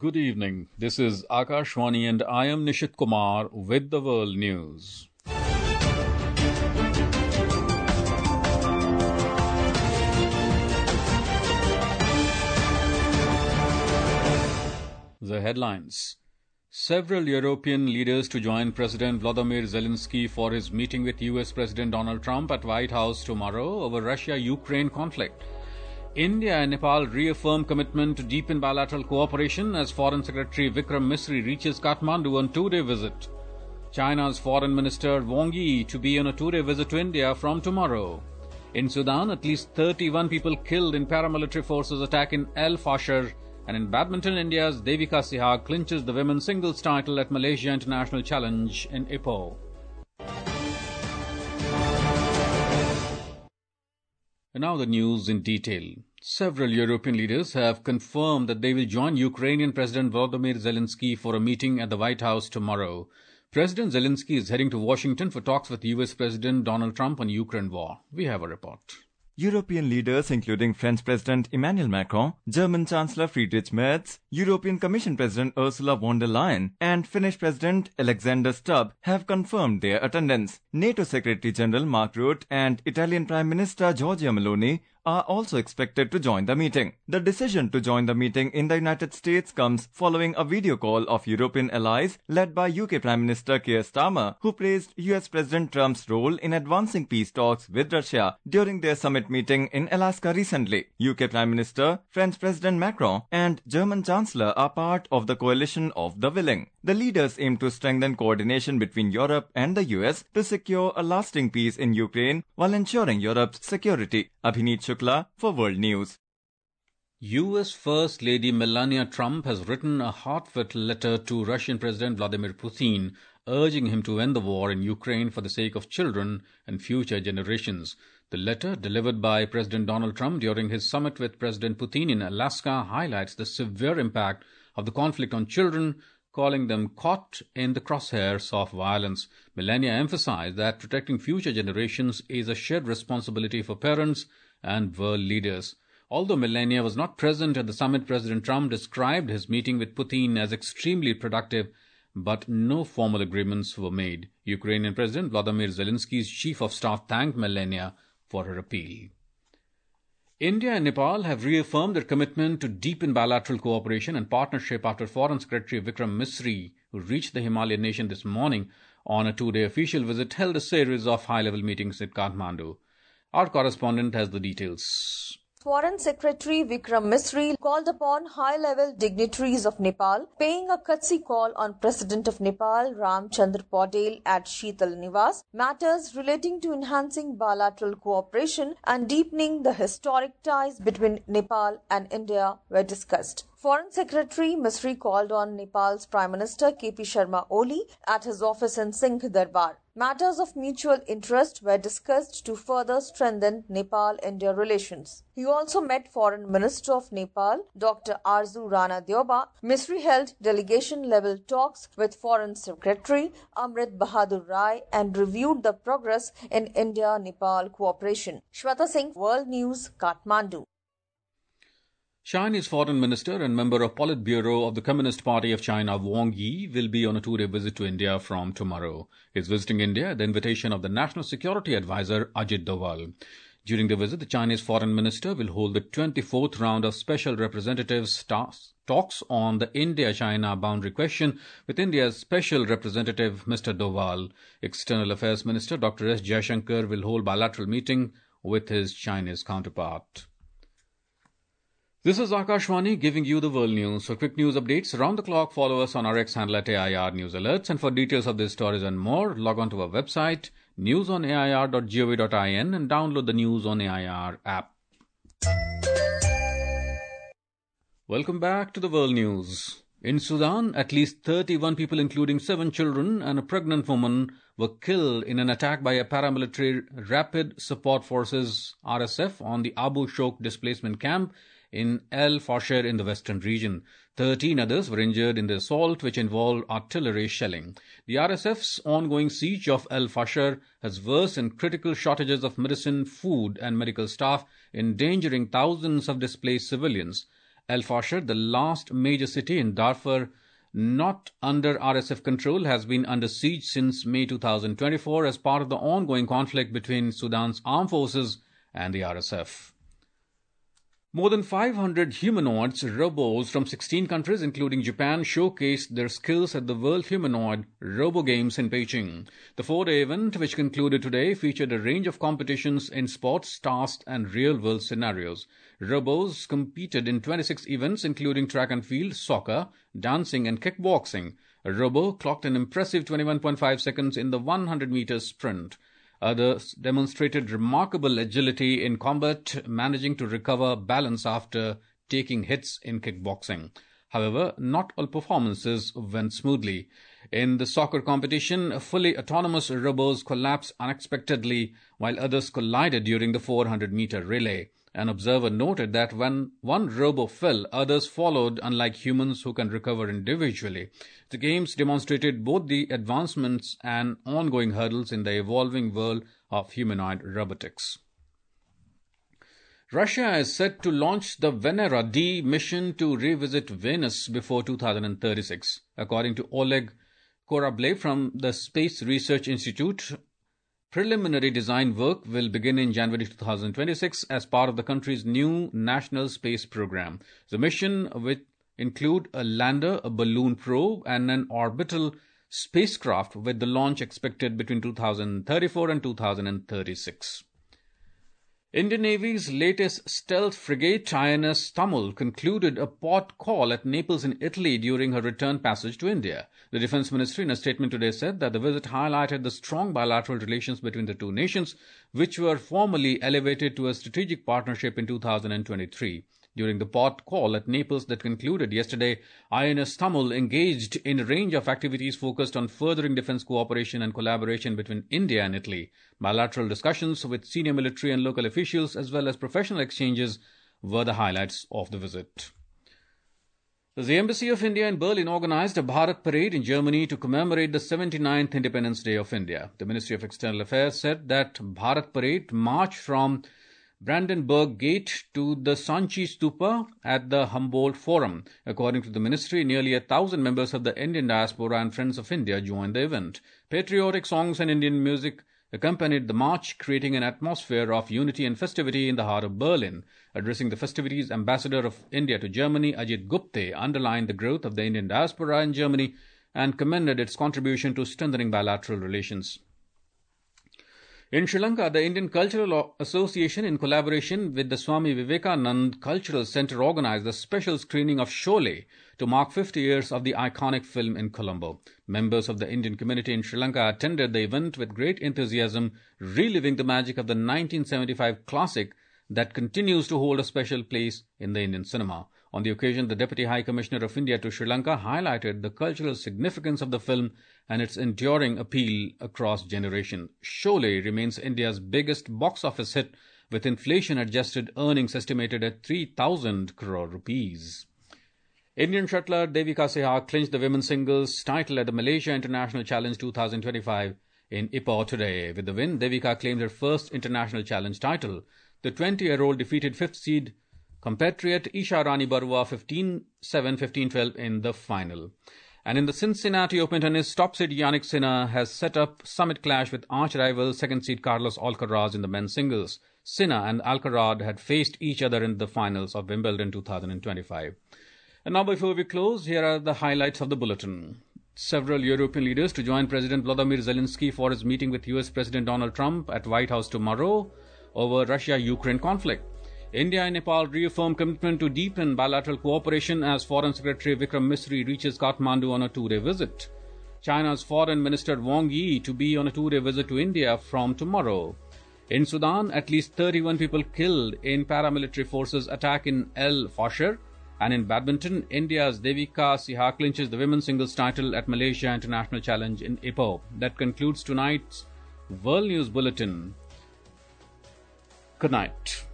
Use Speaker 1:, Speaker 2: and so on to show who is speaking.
Speaker 1: Good evening. This is Akashwani and I am Nishit Kumar with the World News. The headlines. Several European leaders to join President Volodymyr Zelensky for his meeting with US President Donald Trump at White House tomorrow over Russia-Ukraine conflict. India and Nepal reaffirm commitment to deepen bilateral cooperation as Foreign Secretary Vikram Misri reaches Kathmandu on two-day visit. China's Foreign Minister Wang Yi to be on a two-day visit to India from tomorrow. In Sudan, at least 31 people killed in paramilitary forces attack in El Fasher. And in badminton, India's Devika Sehwag clinches the women's singles title at Malaysia International Challenge in Ipoh. And now the news in detail. Several European leaders have confirmed that they will join Ukrainian President Volodymyr Zelensky for a meeting at the White House tomorrow. President Zelensky is heading to Washington for talks with US President Donald Trump on Ukraine war. We have a report.
Speaker 2: European leaders including French President Emmanuel Macron, German Chancellor Friedrich Merz, European Commission President Ursula von der Leyen and Finnish President Alexander Stubb have confirmed their attendance. NATO Secretary General Mark Rutte and Italian Prime Minister Giorgia Meloni are also expected to join the meeting. The decision to join the meeting in the United States comes following a video call of European allies led by UK Prime Minister Keir Starmer, who praised US President Trump's role in advancing peace talks with Russia during their summit meeting in Alaska recently. UK Prime Minister, French President Macron and German Chancellor are part of the coalition of the willing. The leaders aim to strengthen coordination between Europe and the US to secure a lasting peace in Ukraine while ensuring Europe's security. Abhineet Shukla for World News.
Speaker 1: US First Lady Melania Trump has written a heartfelt letter to Russian President Vladimir Putin, urging him to end the war in Ukraine for the sake of children and future generations. The letter, delivered by President Donald Trump during his summit with President Putin in Alaska, highlights the severe impact of the conflict on children, calling them caught in the crosshairs of violence. Melania emphasized that protecting future generations is a shared responsibility for parents and world leaders. Although Melania was not present at the summit, President Trump described his meeting with Putin as extremely productive, but no formal agreements were made. Ukrainian President Volodymyr Zelensky's chief of staff thanked Melania for her appeal. India and Nepal have reaffirmed their commitment to deepen bilateral cooperation and partnership after Foreign Secretary Vikram Misri, who reached the Himalayan nation this morning on a two-day official visit, held a series of high-level meetings at Kathmandu. Our correspondent has the details.
Speaker 3: Foreign Secretary Vikram Misri called upon high-level dignitaries of Nepal, paying a courtesy call on President of Nepal Ramchandra Patel at Sheetal Niwas. Matters relating to enhancing bilateral cooperation and deepening the historic ties between Nepal and India were discussed. Foreign Secretary Misri called on Nepal's Prime Minister KP Sharma Oli at his office in Singh Darbar. Matters of mutual interest were discussed to further strengthen Nepal-India relations. He also met Foreign Minister of Nepal, Dr. Arzu Rana Dyoba. Misri held delegation-level talks with Foreign Secretary Amrit Bahadur Rai and reviewed the progress in India-Nepal cooperation. Shweta Singh, World News, Kathmandu.
Speaker 1: Chinese Foreign Minister and member of Politburo of the Communist Party of China, Wang Yi, will be on a two-day visit to India from tomorrow. He is visiting India at the invitation of the National Security Advisor, Ajit Doval. During the visit, the Chinese Foreign Minister will hold the 24th round of Special Representatives talks on the India-China boundary question with India's Special Representative, Mr. Doval. External Affairs Minister Dr. S. Jaishankar will hold bilateral meeting with his Chinese counterpart. This is Akashwani giving you the world news. For quick news updates around the clock, follow us on our X handle at AIR News Alerts. And for details of these stories and more, log on to our website, newsonair.gov.in, and download the News on AIR app. Welcome back to the world news. In Sudan, at least 31 people, including 7 children and a pregnant woman, were killed in an attack by a paramilitary Rapid Support Forces RSF on the Abu Shok displacement camp in El Fasher in the western region. 13 others were injured in the assault, which involved artillery shelling. The RSF's ongoing siege of El Fasher has worsened critical shortages of medicine, food and medical staff, endangering thousands of displaced civilians. El Fasher, the last major city in Darfur not under RSF control, has been under siege since May 2024 as part of the ongoing conflict between Sudan's armed forces and the RSF. More than 500 humanoids, robots from 16 countries including Japan, showcased their skills at the World Humanoid Robo Games in Beijing. The 4-day event, which concluded today, featured a range of competitions in sports, tasks and real-world scenarios. Robos competed in 26 events including track and field, soccer, dancing and kickboxing. A robo clocked an impressive 21.5 seconds in the 100-meter sprint. Others demonstrated remarkable agility in combat, managing to recover balance after taking hits in kickboxing. However, not all performances went smoothly. In the soccer competition, fully autonomous robos collapsed unexpectedly, while others collided during the 400-meter relay. An observer noted that when one robo fell, others followed, unlike humans who can recover individually. The games demonstrated both the advancements and ongoing hurdles in the evolving world of humanoid robotics. Russia is set to launch the Venera D mission to revisit Venus before 2036. According to Oleg Korablev from the Space Research Institute, preliminary design work will begin in January 2026 as part of the country's new national space program. The mission will include a lander, a balloon probe, and an orbital spacecraft, with the launch expected between 2034 and 2036. Indian Navy's latest stealth frigate, INS Tamil, concluded a port call at Naples in Italy during her return passage to India. The Defence Ministry in a statement today said that the visit highlighted the strong bilateral relations between the two nations, which were formally elevated to a strategic partnership in 2023. During the port call at Naples that concluded yesterday, INS Tamil engaged in a range of activities focused on furthering defence cooperation and collaboration between India and Italy. Bilateral discussions with senior military and local officials as well as professional exchanges were the highlights of the visit. The Embassy of India in Berlin organized a Bharat parade in Germany to commemorate the 79th Independence Day of India. The Ministry of External Affairs said that Bharat parade marched from Brandenburg Gate to the Sanchi Stupa at the Humboldt Forum. According to the ministry, nearly 1,000 members of the Indian diaspora and Friends of India joined the event. Patriotic songs and Indian music accompanied the march, creating an atmosphere of unity and festivity in the heart of Berlin. Addressing the festivities, Ambassador of India to Germany, Ajit Gupte, underlined the growth of the Indian diaspora in Germany and commended its contribution to strengthening bilateral relations. In Sri Lanka, the Indian Cultural Association, in collaboration with the Swami Vivekanand Cultural Centre, organized a special screening of Sholay to mark 50 years of the iconic film in Colombo. Members of the Indian community in Sri Lanka attended the event with great enthusiasm, reliving the magic of the 1975 classic that continues to hold a special place in the Indian cinema. On the occasion, the Deputy High Commissioner of India to Sri Lanka highlighted the cultural significance of the film and its enduring appeal across generations. Sholay remains India's biggest box office hit, with inflation-adjusted earnings estimated at 3,000 crore rupees. Indian shuttler Devika Sehwag clinched the women's singles title at the Malaysia International Challenge 2025 in Ipoh today. With the win, Devika claimed her first international challenge title. The 20-year-old defeated fifth seed compatriot Isha Rani Barua 15-7, 15-12 in the final. And in the Cincinnati Open tennis, top seed Jannik Sinner has set up summit clash with arch-rival second seed Carlos Alcaraz in the men's singles. Sinner and Alcaraz had faced each other in the finals of Wimbledon 2025. And now, before we close, here are the highlights of the bulletin. Several European leaders to join President Vladimir Zelensky for his meeting with US President Donald Trump at White House tomorrow over Russia-Ukraine conflict. India and Nepal reaffirm commitment to deepen bilateral cooperation as Foreign Secretary Vikram Misri reaches Kathmandu on a two-day visit. China's Foreign Minister Wang Yi to be on a two-day visit to India from tomorrow. In Sudan, at least 31 people killed in paramilitary forces attack in El Fasher. And in badminton, India's Devika Sehwag clinches the women's singles title at Malaysia International Challenge in Ipoh. That concludes tonight's World News Bulletin. Good night.